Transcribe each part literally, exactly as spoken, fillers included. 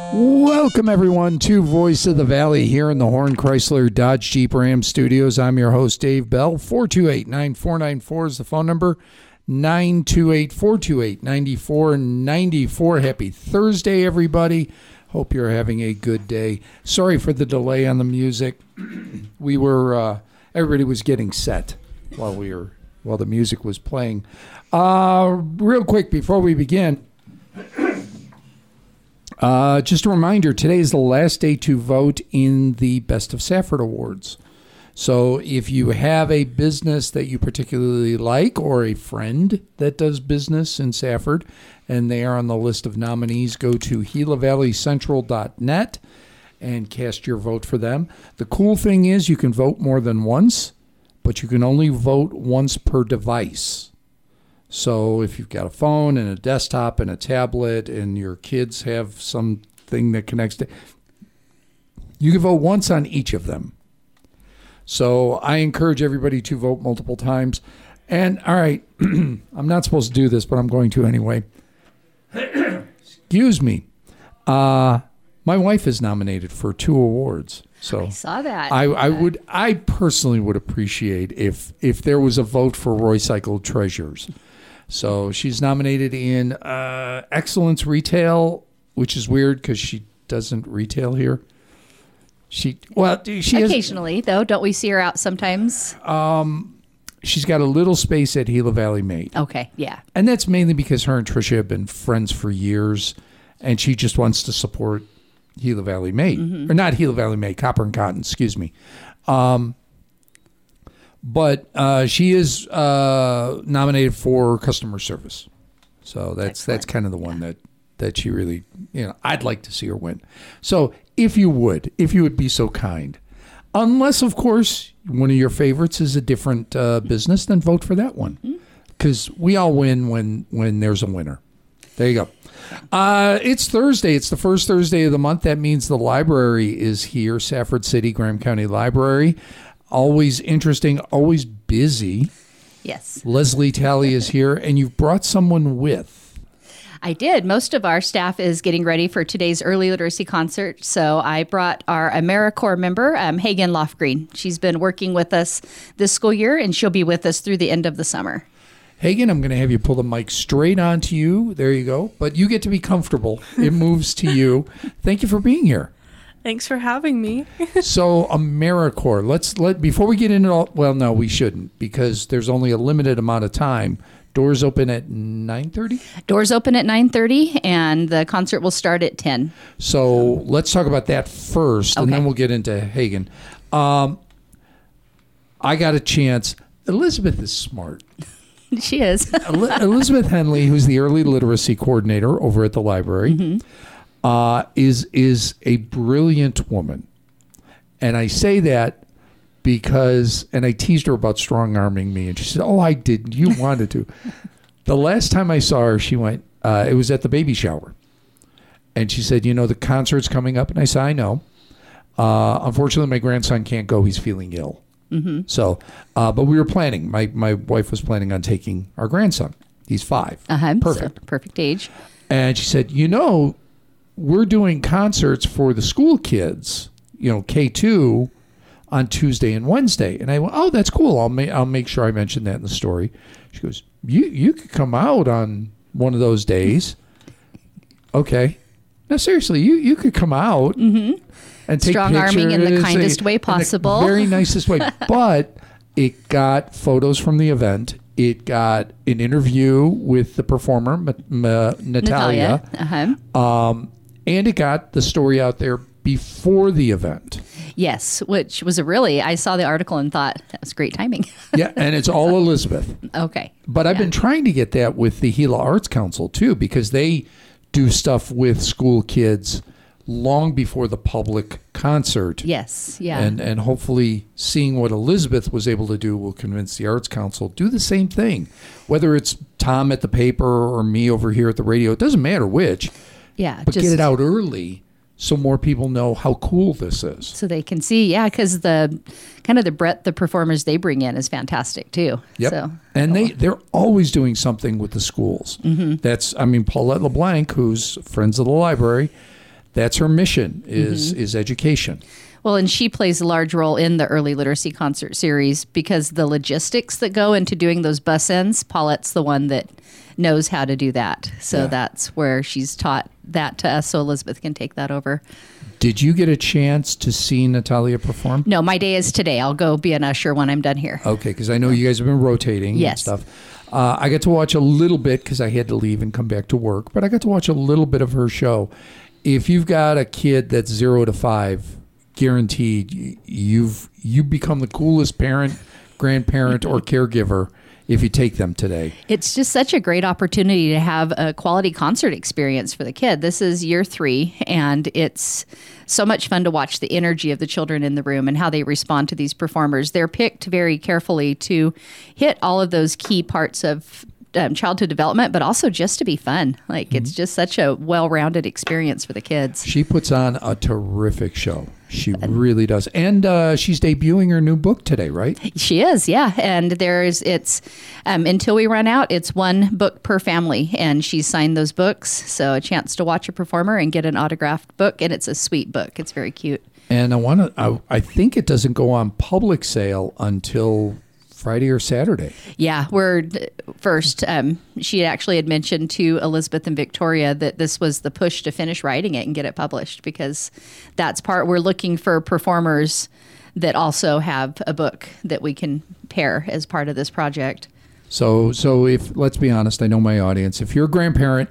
Welcome, everyone, to Voice of the Valley here in the Horn Chrysler Dodge Jeep Ram Studios. I'm your host, Dave Bell. four two eight, nine four nine four is the phone number. nine two eight, four two eight, nine four nine four. Happy Thursday, everybody. Hope you're having a good day. Sorry for the delay on the music. We were, uh, everybody was getting set while we were, while the music was playing. Uh, real quick, before we begin, Uh, just a reminder, today is the last day to vote in the Best of Safford Awards. So if you have a business that you particularly like or a friend that does business in Safford and they are on the list of nominees, go to Gila Valley Central dot net and cast your vote for them. The cool thing is you can vote more than once, but you can only vote once per device. So if you've got a phone and a desktop and a tablet and your kids have something that connects to, you can vote once on each of them. So I encourage everybody to vote multiple times. And all right, I'm not supposed to do this, but I'm going to anyway. Excuse me. Uh, my wife is nominated for two awards. So I saw that. I, I would, I personally would appreciate if if there was a vote for Roycycle Treasures. So she's nominated in uh, Excellence Retail, which is weird because she doesn't retail here. She well, she occasionally has, though, don't we see her out sometimes? Um, she's got a little space at Gila Valley Mate. Okay, yeah, and that's mainly because her and Tricia have been friends for years, and she just wants to support Gila Valley Mate, mm-hmm. or not Gila Valley Mate, Copper and Cotton. Excuse me. Um, But uh, she is uh, nominated for customer service. So that's Excellent. that's kind of the one yeah. that, that she really, you know, I'd like to see her win. So if you would, if you would be so kind, unless, of course, one of your favorites is a different uh, business, then vote for that one. Because mm-hmm. we all win when, when there's a winner. There you go. Uh, it's Thursday. It's the first Thursday of the month. That means the library is here, Safford City, Graham County Library. Always interesting, always busy. Yes. Leslie Talley is here, and you've brought someone with. I did. Most of our staff is getting ready for today's early literacy concert, so I brought our AmeriCorps member, um, Hagen Lofgreen. She's been working with us this school year, and she'll be with us through the end of the summer. Hagen, I'm going to have you pull the mic straight onto you. There you go. But you get to be comfortable. It moves to you. Thank you for being here. Thanks for having me. So AmeriCorps, let's let before we get into all. Well, no, we shouldn't because there's only a limited amount of time. Doors open at nine thirty. Doors open at nine thirty, and the concert will start at ten. So let's talk about that first, okay. and then we'll get into Hagen. Um, I got a chance. Elizabeth is smart. She is. Elizabeth Henley, who's the early literacy coordinator over at the library. Mm-hmm. Uh, is is a brilliant woman. And I say that because, and I teased her about strong-arming me, and she said, oh, I didn't. You wanted to. The last time I saw her, she went, uh, it was at the baby shower. And she said, you know, the concert's coming up. And I said, I know. Uh, unfortunately, my grandson can't go. He's feeling ill. Mm-hmm. So, uh, but we were planning. My, my wife was planning on taking our grandson. He's five. Uh-huh. Perfect. So, perfect age. And she said, you know, we're doing concerts for the school kids, you know, K two, on Tuesday and Wednesday. And I went, oh, that's cool. I'll make I'll make sure I mention that in the story. She goes, you you could come out on one of those days. Okay. No, seriously, you, you could come out mm-hmm. and take strong pictures. Arming in the kindest way possible. In the very nicest way. But it got photos from the event. It got an interview with the performer, M- M- Natalia. Natalia. Uh-huh. Um, and it got the story out there before the event. Yes, which was a really, I saw the article and thought, that was great timing. Yeah, and it's all Elizabeth. Okay. But I've yeah. been trying to get that with the Gila Arts Council, too, because they do stuff with school kids long before the public concert. Yes, yeah. And and hopefully seeing what Elizabeth was able to do will convince the Arts Council do the same thing. Whether it's Tom at the paper or me over here at the radio, it doesn't matter which. Yeah. But just, get it out early so more people know how cool this is. So they can see, yeah, because the kind of the breadth the performers they bring in is fantastic too. Yep. So, and they, they're always doing something with the schools. Mm-hmm. That's, I mean, Paulette LeBlanc, who's Friends of the Library, that's her mission is mm-hmm. is education. Well, and she plays a large role in the early literacy concert series because the logistics that go into doing those bus ends, Paulette's the one that knows how to do that. So yeah. that's where she's taught that to us, so Elizabeth can take that over. Did you get a chance to see Natalia perform? No, my day is today. I'll go be an usher when I'm done here. Okay, because I know you guys have been rotating yes. and stuff. Uh, I got to watch a little bit because I had to leave and come back to work, but I got to watch a little bit of her show. If you've got a kid that's zero to five, guaranteed you've you become the coolest parent, grandparent, or caregiver if you take them today. It's just such a great opportunity to have a quality concert experience for the kid. This is year three, and it's so much fun to watch the energy of the children in the room and how they respond to these performers. They're picked very carefully to hit all of those key parts of um, childhood development, but also just to be fun. Like, mm-hmm. it's just such a well-rounded experience for the kids. She puts on a terrific show. She really does. And uh, she's debuting her new book today, right? She is, yeah. And there's, it's, um, until we run out, it's one book per family. And she's signed those books. So a chance to watch a performer and get an autographed book. And it's a sweet book. It's very cute. And I want to, I, I think it doesn't go on public sale until Friday or Saturday. Yeah, we're first. Um, she actually had mentioned to Elizabeth and Victoria that this was the push to finish writing it and get it published, because that's part. We're looking for performers that also have a book that we can pair as part of this project. So, so if let's be honest, I know my audience. If you're a grandparent,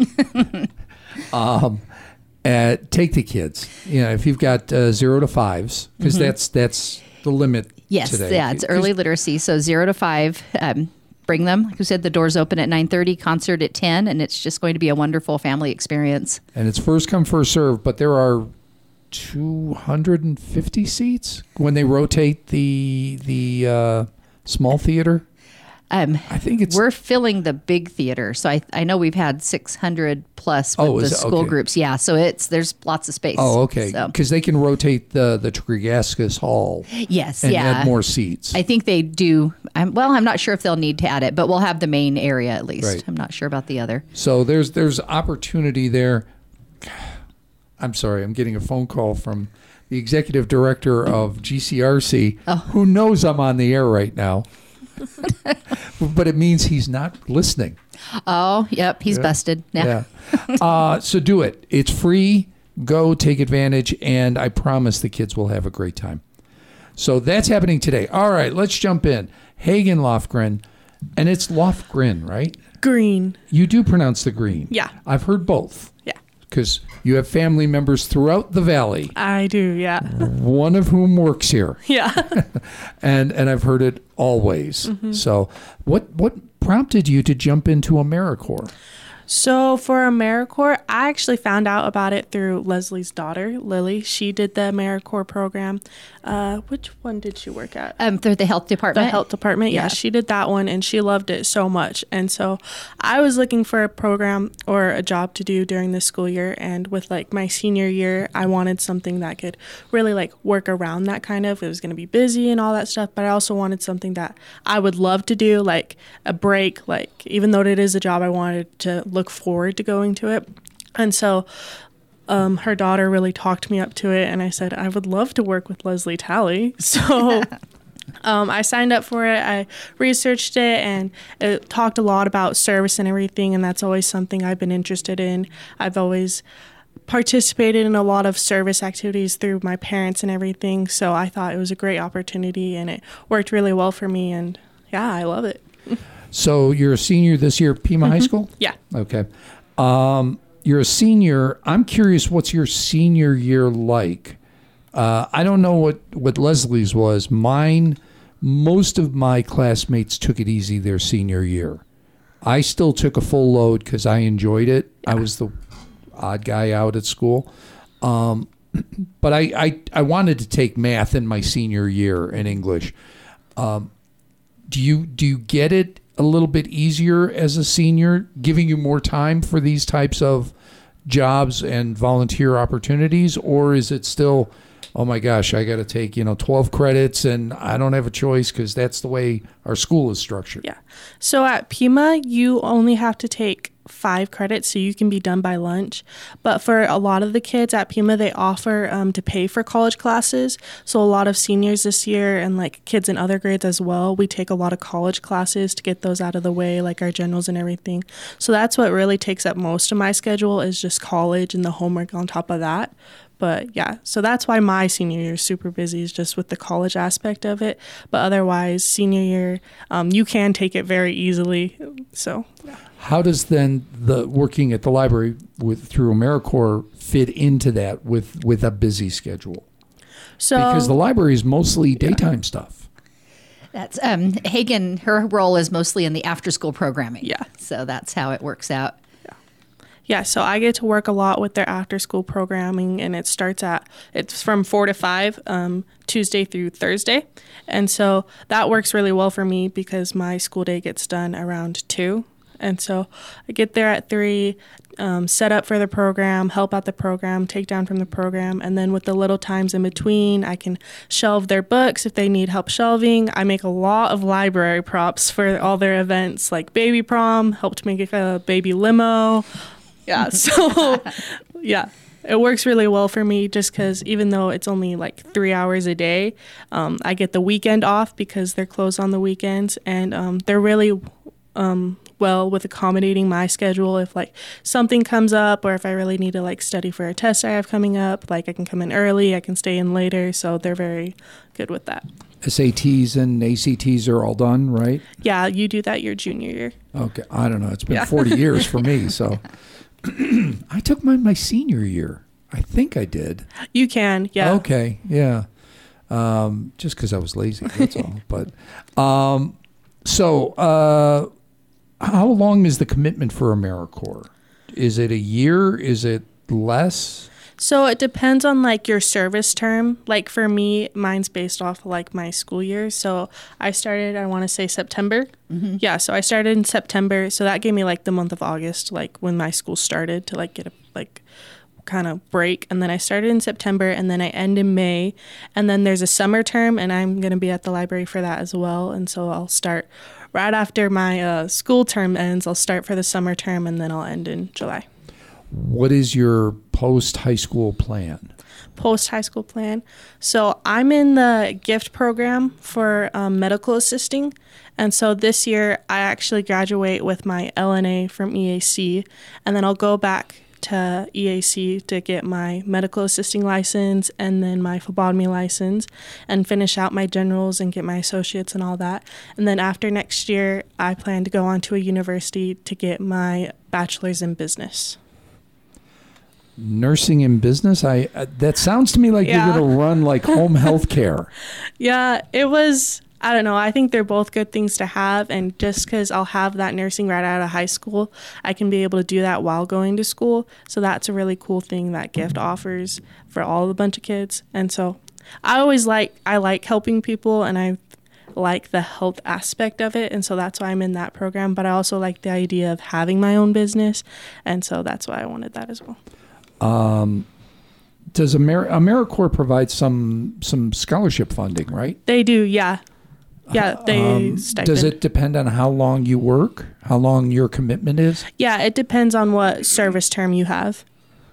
um, uh, take the kids. You know, if you've got uh, zero to fives, because mm-hmm. that's that's the limit. Yes, today. yeah, it's early literacy, so zero to five. Um, bring them. Like we said, the doors open at nine thirty, concert at ten, and it's just going to be a wonderful family experience. And it's first come, first serve, but there are two hundred fifty seats when they rotate the the uh, small theater. Um, I think it's we're filling the big theater, so I I know we've had six hundred plus with oh, the it, school okay. groups. Yeah, so it's there's lots of space. Oh, okay. So. Because they can rotate the the Trigascus Hall. Yes, and yeah. add more seats. I think they do. I'm, well, I'm not sure if they'll need to add it, but we'll have the main area at least. Right. I'm not sure about the other. So there's there's opportunity there. I'm sorry, I'm getting a phone call from the executive director of G C R C, oh. who knows I'm on the air right now. But it means he's not listening. Oh, yep, he's yeah. busted. Yeah. yeah. Uh, so do it. It's free. Go take advantage, and I promise the kids will have a great time. So that's happening today. All right, let's jump in. Hagen Lofgren, and it's Lofgren, right? Green. You do pronounce the green. Yeah. I've heard both. Yeah. Because you have family members throughout the valley. I do, yeah. One of whom works here. Yeah. and and I've heard it always. Mm-hmm. So what what prompted you to jump into AmeriCorps? So for AmeriCorps, I actually found out about it through Leslie's daughter, Lily. She did the AmeriCorps program. Uh, which one did she work at? Um, through the health department. The health department, yeah. yeah. She did that one, and she loved it so much. And so I was looking for a program or a job to do during the school year. And with like my senior year, I wanted something that could really like work around that kind of. It was going to be busy and all that stuff, but I also wanted something that I would love to do, like a break. Like even though it is a job, I wanted to look forward to going to it. And so um, her daughter really talked me up to it, and I said, I would love to work with Leslie Talley. So um, I signed up for it. I researched it, and it talked a lot about service and everything, and that's always something I've been interested in. I've always participated in a lot of service activities through my parents and everything, so I thought it was a great opportunity, and it worked really well for me, and yeah, I love it. So you're a senior this year at Pima mm-hmm. High School? Yeah. Okay. Um, you're a senior. I'm curious, what's your senior year like? Uh, I don't know what, what Leslie's was. Mine, most of my classmates took it easy their senior year. I still took a full load because I enjoyed it. Yeah. I was the odd guy out at school. Um, but I, I, I wanted to take math in my senior year and English. Um, do you do you get it a little bit easier as a senior, giving you more time for these types of jobs and volunteer opportunities? Or is it still, oh my gosh, I got to take, you know, twelve credits and I don't have a choice because that's the way our school is structured? Yeah. So at Pima, you only have to take five credits, so you can be done by lunch. But for a lot of the kids at Pima, they offer um, to pay for college classes. So a lot of seniors this year, and like kids in other grades as well, we take a lot of college classes to get those out of the way, like our generals and everything. So that's what really takes up most of my schedule, is just college and the homework on top of that. But yeah, so that's why my senior year is super busy, is just with the college aspect of it. But otherwise, senior year, um, you can take it very easily. So yeah. How does then the working at the library with through AmeriCorps fit into that with, with a busy schedule? So Because the library is mostly daytime stuff. That's um, Hagen. Her role is mostly in the after-school programming. Yeah. So that's how it works out. Yeah, so I get to work a lot with their after-school programming, and it starts at, it's from four to five, um, Tuesday through Thursday. And so that works really well for me because my school day gets done around two. And so I get there at three, um, set up for the program, help out the program, take down from the program, and then with the little times in between, I can shelve their books if they need help shelving. I make a lot of library props for all their events, like baby prom, helped make a baby limo. Yeah, so yeah, it works really well for me just because even though it's only like three hours a day, um, I get the weekend off because they're closed on the weekends, and um, they're really um, well with accommodating my schedule. If like something comes up, or if I really need to like study for a test I have coming up, like I can come in early, I can stay in later, so they're very good with that. S A Ts and A C Ts are all done, right? Yeah, you do that your junior year. Okay, I don't know. It's been Yeah. forty years for me, so I took mine my senior year. I think I did. You can, yeah. Okay, yeah. Um, just because I was lazy, that's all. But um, so, uh, how long is the commitment for AmeriCorps? Is it a year? Is it less? So it depends on like your service term. Like for me, mine's based off of, like my school year. So I started, I want to say September. Mm-hmm. Yeah, so I started in September. So that gave me like the month of August, like when my school started, to like get a like kind of break. And then I started in September, and then I end in May. And then there's a summer term, and I'm going to be at the library for that as well. And so I'll start right after my uh, school term ends. I'll start for the summer term, and then I'll end in July. What is your post-high school plan? Post-high school plan. So I'm in the gift program for um, medical assisting. And so this year I actually graduate with my L N A from E A C, and then I'll go back to E A C to get my medical assisting license and then my phlebotomy license and finish out my generals and get my associates and all that. And then after next year, I plan to go on to a university to get my bachelor's in business. Nursing in business? I uh, that sounds to me like Yeah. you're going to run like home health care. Yeah, it was, I don't know. I think they're both good things to have. And just because I'll have that nursing right out of high school, I can be able to do that while going to school. So that's a really cool thing that GIFT offers for all the bunch of kids. And so I always like, I like helping people, and I like the health aspect of it. And so that's why I'm in that program. But I also like the idea of having my own business. And so that's why I wanted that as well. Um, does Amer- AmeriCorps provide some some scholarship funding, right? They do, yeah. Yeah, they Um, stipend. does it depend on how long you work, how long your commitment is? Yeah, it depends on what service term you have.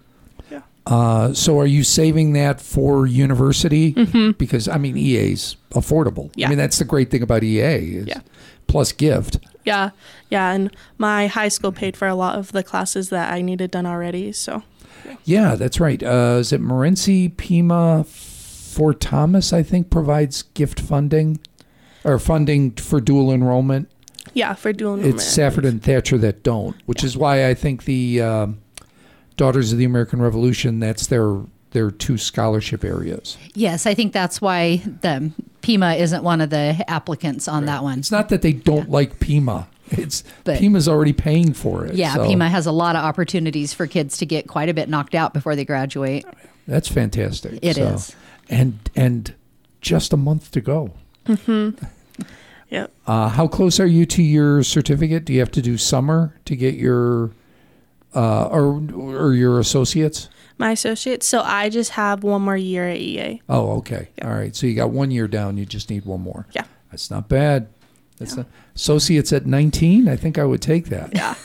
Uh, so are you saving that for university? Mm-hmm. Because, I mean, E A's affordable. Yeah. I mean, that's the great thing about E A is Yeah. plus gift. Yeah, yeah, and my high school paid for a lot of the classes that I needed done already, so. Yeah, that's right. Uh, is it Morenci, Pima, Fort Thomas, I think, provides gift funding or funding for dual enrollment? Yeah, for dual enrollment. It's Safford and Thatcher that don't, which Yeah. is why I think the um, Daughters of the American Revolution, that's their their two scholarship areas. Yes, I think that's why the Pima isn't one of the applicants on that one. It's not that they don't like Pima. It's But- Pima's already paying for it. Yeah, so Pima has a lot of opportunities for kids to get quite a bit knocked out before they graduate. That's fantastic. It so, is. And and just a month to go. Yep. Uh, how close are you to your certificate? Do you have to do summer to get your uh, or or your associates? My associates, so I just have one more year at E A. Oh, okay. Yeah. All right. So you got one year down. You just need one more. Yeah. That's not bad. That's a, associates at nineteen. I think I would take that. Yeah.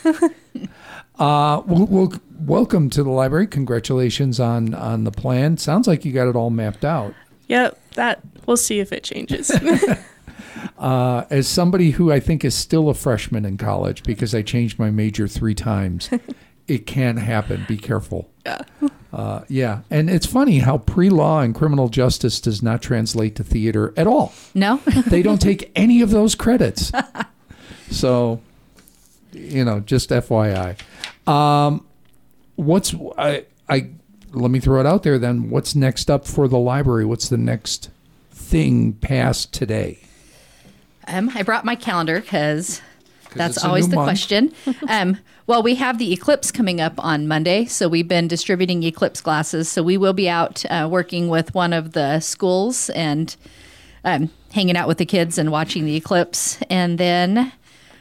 uh, well, well, welcome to the library. Congratulations on on the plan. Sounds like you got it all mapped out. Yep, that we'll see if it changes. uh, as somebody who I think is still a freshman in college because I changed my major three times, it can happen. Be careful. Yeah. Uh, yeah. And it's funny how pre-law and criminal justice does not translate to theater at all. No? They don't take any of those credits. So, you know, just F Y I. Um, what's, I, I, let me throw it out there then. What's next up for the library? What's the next thing past today? Um, I brought my calendar because that's it's a always new the month. question. Um, well, we have the Eclipse coming up on Monday, so we've been distributing Eclipse glasses. So we will be out uh, working with one of the schools and um, hanging out with the kids and watching the eclipse. And then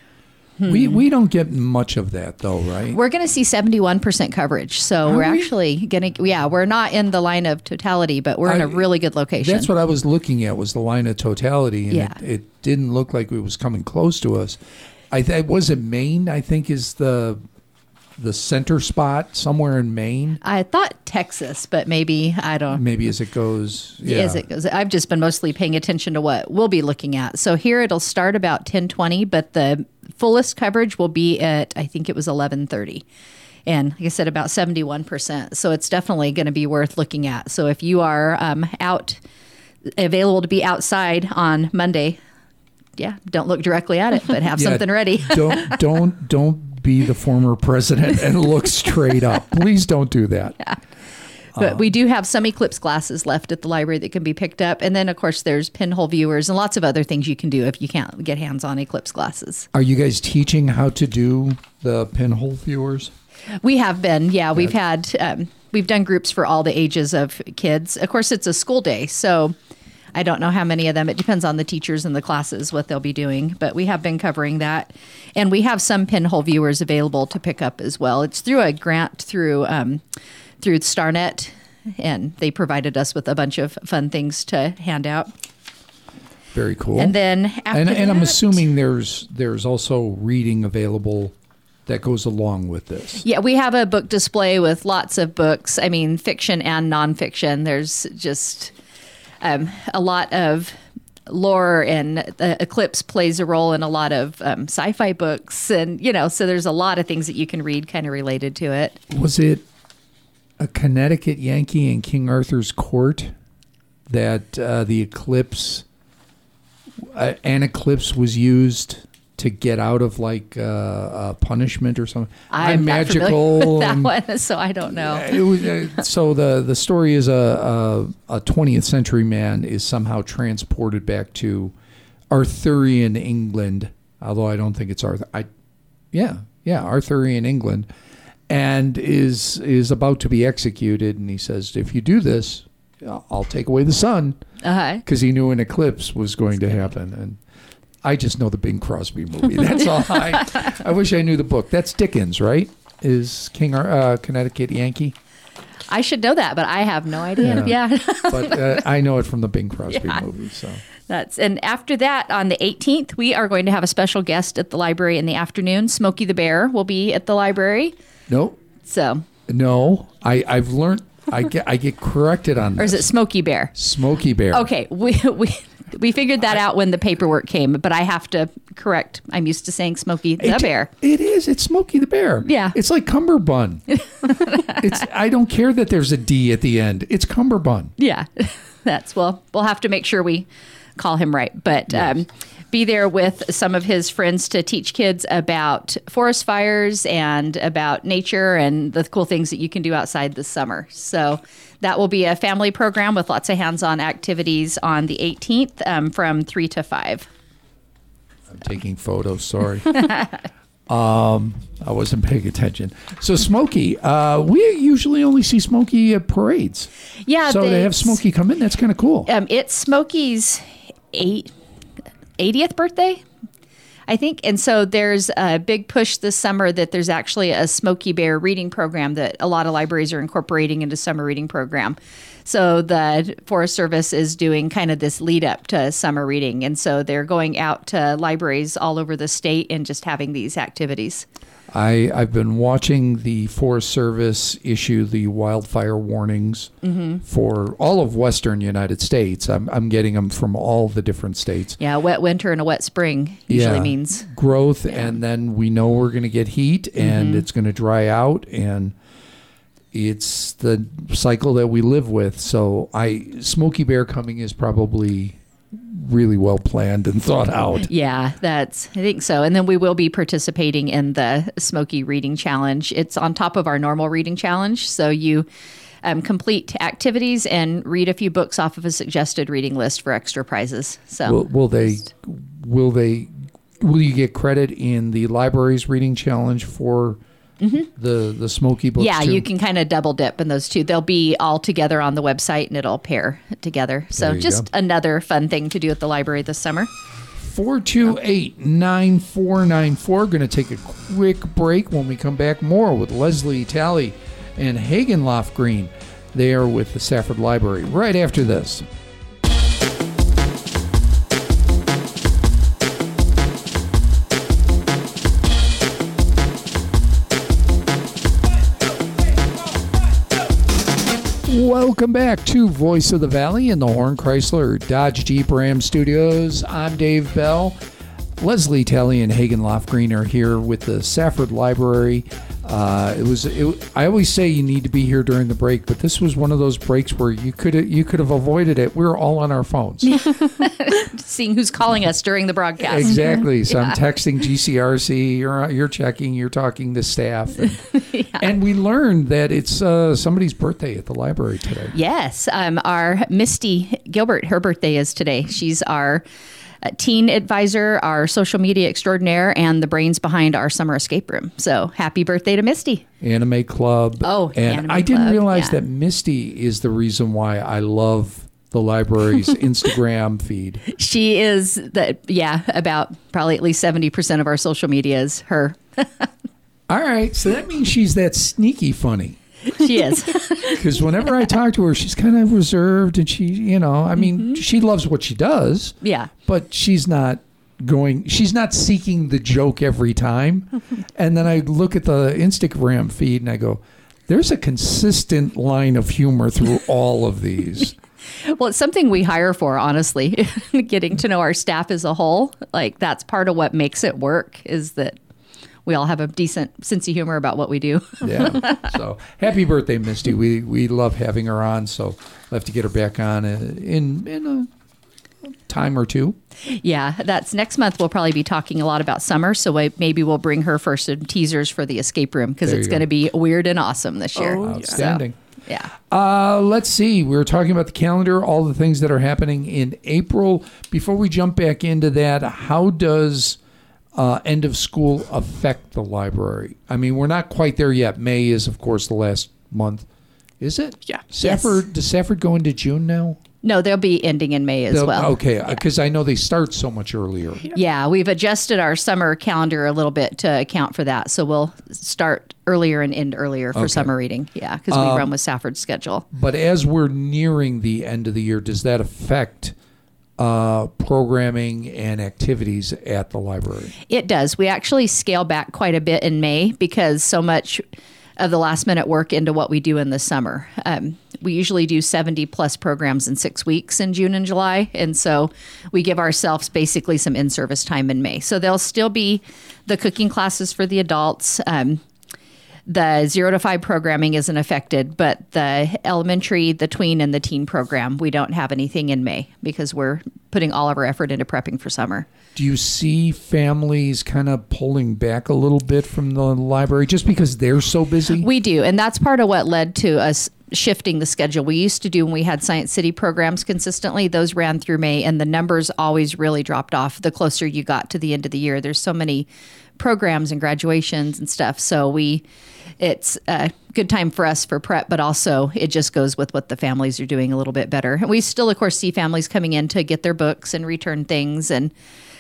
We we don't get much of that though, right? we're going to see seventy-one percent coverage. So Are we're we? actually going to, yeah, we're not in the line of totality, but we're in I- a really good location. That's what I was looking at was the line of totality, and Yeah. it, it didn't look like it was coming close to us. I th- was it Maine? I think is the the center spot somewhere in Maine. I thought Texas, but maybe, I don't Maybe as it goes. Yeah. As it goes. I've just been mostly paying attention to what we'll be looking at. So here it'll start about ten twenty, but the fullest coverage will be at, I think it was eleven thirty. And like I said, about seventy-one percent. So it's definitely going to be worth looking at. So if you are um, out, available to be outside on Monday, yeah, don't look directly at it, but have Yeah, something ready. don't don't don't be the former president and look straight up. Please don't do that. But we do have some Eclipse glasses left at the library that can be picked up. And then, of course, there's pinhole viewers and lots of other things you can do if you can't get hands on Eclipse glasses. Are you guys teaching how to do the pinhole viewers? We have been, yeah. We've had, um, we've done groups for all the ages of kids. Of course, it's a school day, so I don't know how many of them. It depends on the teachers and the classes, what they'll be doing. But we have been covering that. And we have some pinhole viewers available to pick up as well. It's through a grant through um, through StarNet, and they provided us with a bunch of fun things to hand out. Very cool. And then after and, and I'm that- assuming there's there's also reading available that goes along with this. Yeah, we have a book display with lots of books. I mean, fiction and nonfiction. There's just um, a lot of lore, and the Eclipse plays a role in a lot of um, sci-fi books. And, you know, so there's a lot of things that you can read kind of related to it. Was it a Connecticut Yankee in King Arthur's court that uh, the eclipse, uh, an eclipse was used to get out of like uh, uh, punishment or something? I'm not familiar magical. with that and- one, so I don't know. It was, uh, so the, the story is a, a a twentieth century man is somehow transported back to Arthurian England, although I don't think it's Arthur. I, yeah, yeah, Arthurian England, and is is about to be executed. And he says, "If you do this, I'll take away the sun," Uh-huh. because he knew an eclipse was going to happen. And I just know the Bing Crosby movie. That's all. I I wish I knew the book. That's Dickens, right? Is King Ar- uh, Connecticut Yankee? I should know that, but I have no idea. Yeah. Yeah. But uh, I know it from the Bing Crosby Yeah. movie. So That's and after that, on the eighteenth, we are going to have a special guest at the library in the afternoon. Smokey the Bear will be at the library. no, So, no. I I've learned. I get I get corrected on this. or is it Smokey Bear? Smokey Bear? Okay, we we we figured that out when the paperwork came, but I have to correct. I'm used to saying Smokey the It- Bear. It is. It's Smokey the Bear. Yeah. It's like Cumberbund. It's. I don't care that there's a D at the end. It's Cumberbund. Yeah, that's well. We'll have to make sure we call him right, but um, be there with some of his friends to teach kids about forest fires and about nature and the cool things that you can do outside this summer. So that will be a family program with lots of hands-on activities on the eighteenth um, from three to five. I'm taking photos. Sorry. um, I wasn't paying attention. So Smokey, uh, we usually only see Smokey at parades. Yeah, So they- to have Smokey come in, that's kind of cool. Um, it's Smokey's eight, eightieth birthday. I think, and so there's a big push this summer that there's actually a Smokey Bear reading program that a lot of libraries are incorporating into summer reading program. So the Forest Service is doing kind of this lead up to summer reading. And so they're going out to libraries all over the state and just having these activities. I, I've been watching the Forest Service issue the wildfire warnings mm-hmm. for all of Western United States. I'm, I'm getting them from all the different states. Yeah, a wet winter and a wet spring usually yeah. means growth, yeah. and and then we know we're going to get heat, and mm-hmm. it's going to dry out, and it's the cycle that we live with. So I Smokey Bear coming is probably really well planned and thought out. Yeah, that's, I think so. And then we will be participating in the Smokey Reading Challenge. It's on top of our normal reading challenge. So you um, complete activities and read a few books off of a suggested reading list for extra prizes. So will, will they, will they, will you get credit in the library's reading challenge for Mm-hmm. the the Smokey books? Yeah, too? you can kind of double dip in those two. They'll be all together on the website and it'll pair together. So just go. Another fun thing to do at the library this summer. four two eight, nine four nine four. Going to take a quick break. When we come back, more with Leslie Talley and Hagen Lofgreen. They are with the Safford Library right after this. Welcome back to Voice of the Valley in the Horn Chrysler Dodge Jeep Ram Studios. I'm Dave Bell. Leslie Talley and Hagen Lofgreen are here with the Safford Library. Uh, it was. It, I always say you need to be here during the break, but this was one of those breaks where you could you could have avoided it. We were all on our phones, seeing who's calling us during the broadcast. Exactly. So yeah. I'm texting G C R C. You're you're checking. You're talking to staff, and, yeah. and we learned that it's uh, somebody's birthday at the library today. Yes, um, our Misty Gilbert. Her birthday is today. She's our Uh, teen advisor, our social media extraordinaire, and the brains behind our summer escape room. So happy birthday to Misty. Anime Club. Oh, and Anime I didn't Club, realize yeah. that Misty is the reason why I love the library's Instagram feed. She is, the, yeah, about probably at least seventy percent of our social media is her. All right, so that means she's that sneaky funny. She is. Because whenever I talk to her, she's kind of reserved, and she, you know, I mean, mm-hmm. she loves what she does. Yeah. But she's not going, she's not seeking the joke every time. And then I look at the Instagram feed and I go, there's a consistent line of humor through all of these. Well, it's something we hire for, honestly. Getting to know our staff as a whole. Like, that's part of what makes it work, is that we all have a decent sense of humor about what we do. Yeah. So happy birthday, Misty. We we love having her on. So we'll have to get her back on in in a time or two. Yeah, that's next month. We'll probably be talking a lot about summer. So we, maybe we'll bring her for some teasers for the escape room, because it's going to be weird and awesome this year. Oh, outstanding. So, yeah. Uh, let's see. We were talking about the calendar, all the things that are happening in April. Before we jump back into that, how does Uh, end of school affect the library? I mean, we're not quite there yet. May is, of course, the last month. Is it? Yeah. Safford, yes. Does Safford go into June now? No, they'll be ending in May as they'll, well. Okay, because yeah. I know they start so much earlier. Yeah. yeah, we've adjusted our summer calendar a little bit to account for that. So we'll start earlier and end earlier for okay. summer reading. Yeah, because we um, run with Safford's schedule. But as we're nearing the end of the year, does that affect Uh, programming and activities at the library? It does. We actually scale back quite a bit in May, because so much of the last minute work into what we do in the summer. Um, we usually do seventy plus programs in six weeks in June and July. And so we give ourselves basically some in-service time in May. So there'll still be the cooking classes for the adults. Um, The zero to five programming isn't affected, but the elementary, the tween, and the teen program, we don't have anything in May, because we're putting all of our effort into prepping for summer. Do you see families kind of pulling back a little bit from the library just because they're so busy? We do, and that's part of what led to us shifting the schedule. We used to do, when we had Science City programs consistently, those ran through May, and the numbers always really dropped off the closer you got to the end of the year. There's so many programs and graduations and stuff. So we, it's a good time for us for prep, but also it just goes with what the families are doing a little bit better. And we still, of course, see families coming in to get their books and return things, and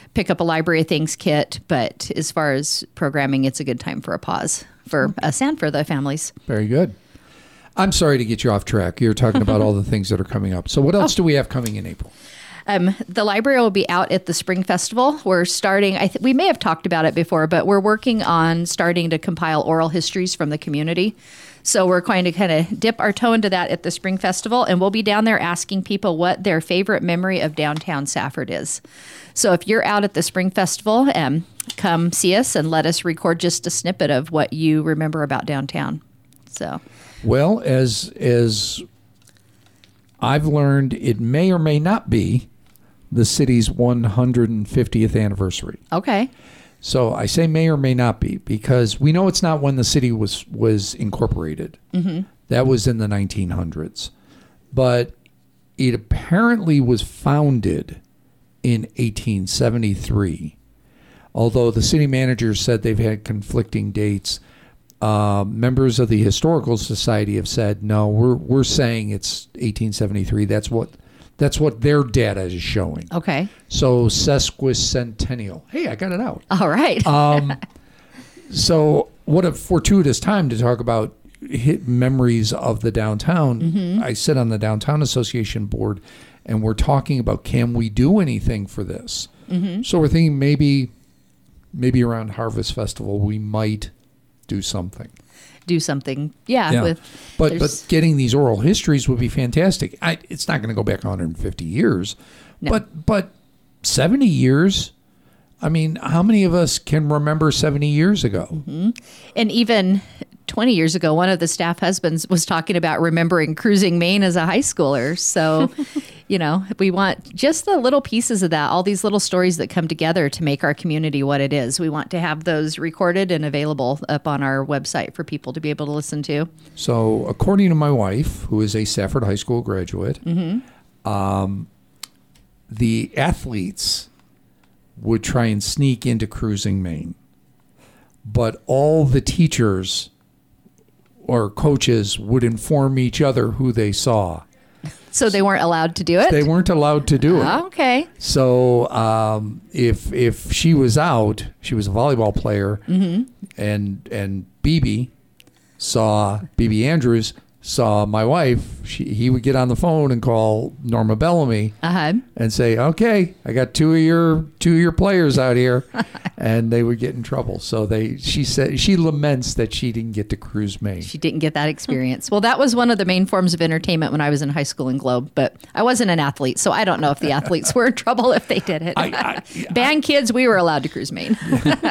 pick up a Library of Things kit. But as far as programming, it's a good time for a pause for us and for the families. Very good. I'm sorry to get you off track. You're talking about all the things that are coming up. So what else oh. do we have coming in April? Um, the library will be out at the Spring Festival. We're starting, I th- we may have talked about it before, but we're working on starting to compile oral histories from the community. So we're going to kind of dip our toe into that at the Spring Festival, and we'll be down there asking people what their favorite memory of downtown Safford is. So if you're out at the Spring Festival, um, come see us and let us record just a snippet of what you remember about downtown. So, well, as as I've learned, it may or may not be the city's one hundred fiftieth anniversary. Okay. So I say may or may not be because we know it's not when the city was was incorporated. Mm-hmm. That was in the nineteen hundreds. But it apparently was founded in eighteen seventy-three. Although the city manager said they've had conflicting dates. Uh, members of the Historical Society have said, no, we're we're saying it's eighteen seventy-three. That's what That's what their data is showing. Okay. So sesquicentennial. Hey, I got it out. All right. um, so what a fortuitous time to talk about hit memories of the downtown. Mm-hmm. I sit on the Downtown Association board, and we're talking about can we do anything for this? Mm-hmm. So we're thinking maybe, maybe around Harvest Festival we might do something. Do something, yeah. yeah. With, but but getting these oral histories would be fantastic. I, it's not going to go back one hundred fifty years, no. but but seventy years. I mean, how many of us can remember seventy years ago? Mm-hmm. And even twenty years ago, one of the staff husbands was talking about remembering cruising Maine as a high schooler. So, you know, we want just the little pieces of that, all these little stories that come together to make our community what it is. We want to have those recorded and available up on our website for people to be able to listen to. So, according to my wife, who is a Safford High School graduate, mm-hmm. um, the athletes would try and sneak into cruising Maine. But all the teachers or coaches would inform each other who they saw. So they weren't allowed to do it? They weren't allowed to do it. Oh, okay. So um, if if she was out, she was a volleyball player, mm-hmm. and and B B saw, B B Andrews saw my wife, she, he would get on the phone and call Norma Bellamy uh-huh. and say, okay, I got two of your two of your players out here, and they would get in trouble. So they, she said, she laments that she didn't get to cruise Maine. She didn't get that experience. Well, that was one of the main forms of entertainment when I was in high school in Globe, but I wasn't an athlete, so I don't know if the athletes were in trouble if they did it. I, I, Band I, kids, we were allowed to cruise Maine.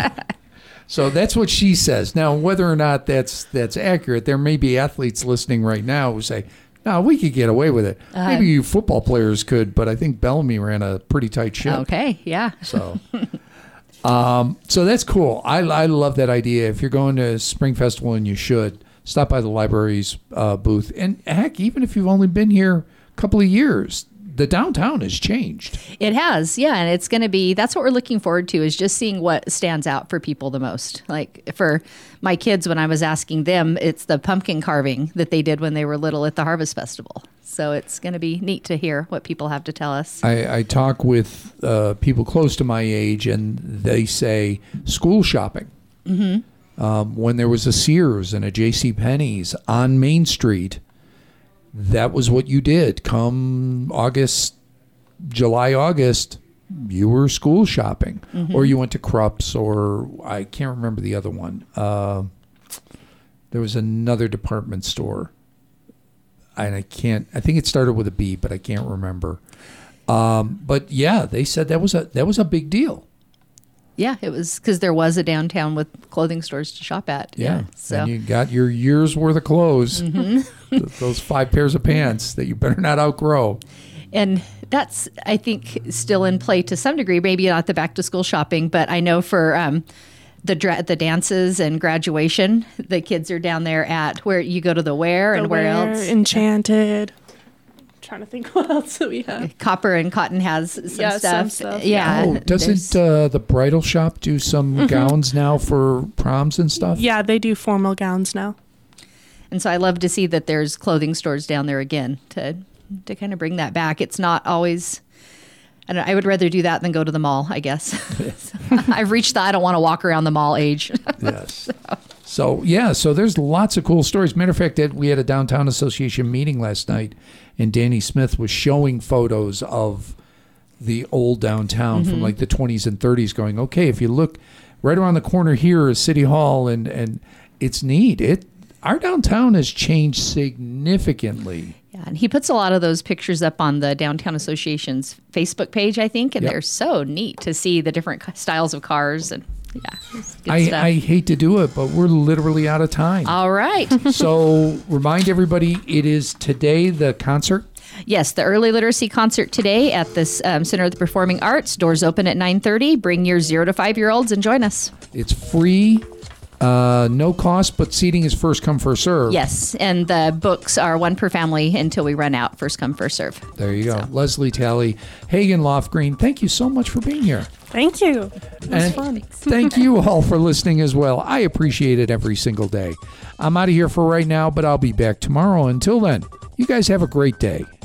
So that's what she says. Now, whether or not that's that's accurate, there may be athletes listening right now who say, no, we could get away with it. Uh, Maybe you football players could, but I think Bellamy ran a pretty tight ship. Okay, yeah. So um, so that's cool. I, I love that idea. If you're going to Spring Festival, and you should, stop by the library's uh, booth. And heck, even if you've only been here a couple of years, the downtown has changed. It has, yeah, and it's going to be, that's what we're looking forward to, is just seeing what stands out for people the most. Like for my kids, when I was asking them, it's the pumpkin carving that they did when they were little at the Harvest Festival. So it's going to be neat to hear what people have to tell us. I, I talk with uh, people close to my age, and they say school shopping. Mm-hmm. Um, when there was a Sears and a JCPenney's on Main Street, that was what you did. Come August, July, August, you were school shopping. Mm-hmm. Or you went to Krupp's, or I can't remember the other one. Uh, there was another department store. And I can't, I think it started with a B, but I can't remember. Um, but yeah, they said that was a that was a big deal. Yeah, it was because there was a downtown with clothing stores to shop at. Yeah, yeah, so and you got your year's worth of clothes, mm-hmm. those five pairs of pants that you better not outgrow. And that's, I think, still in play to some degree. Maybe not the back to school shopping, but I know for um, the dra- the dances and graduation, the kids are down there at where you go to the Ware and the where Ware, else? Enchanted. Trying to think what else that we have. Copper and Cotton has some yeah, stuff. Some stuff. Yeah. Oh, doesn't uh, the bridal shop do some mm-hmm. gowns now for proms and stuff? Yeah, they do formal gowns now. And so I love to see that there's clothing stores down there again to to kind of bring that back. It's not always I, don't, I would rather do that than go to the mall, I guess. I've reached the I don't want to walk around the mall age. Yes. so. so, yeah, so there's lots of cool stories. Matter of fact, we had a Downtown Association meeting last night, and Danny Smith was showing photos of the old downtown mm-hmm. from like the twenties and thirties, going, okay, if you look right around the corner here is City Hall, and, and it's neat. It Our downtown has changed significantly. Yeah, and he puts a lot of those pictures up on the Downtown Association's Facebook page, I think, and yep. they're so neat to see the different styles of cars. And yeah, it's good I, stuff. I hate to do it, but we're literally out of time. All right. So remind everybody, it is today the concert. Yes, the early literacy concert today at the um, Center of the Performing Arts. Doors open at nine thirty. Bring your zero to five year olds and join us. It's free. Uh, no cost, but seating is first come, first serve. Yes, and the books are one per family until we run out. First come, first serve. There you go. So. Leslie Talley, Hagen Lofgreen, thank you so much for being here. Thank you. It was and fun. Thank you all for listening as well. I appreciate it every single day. I'm out of here for right now, but I'll be back tomorrow. Until then, you guys have a great day.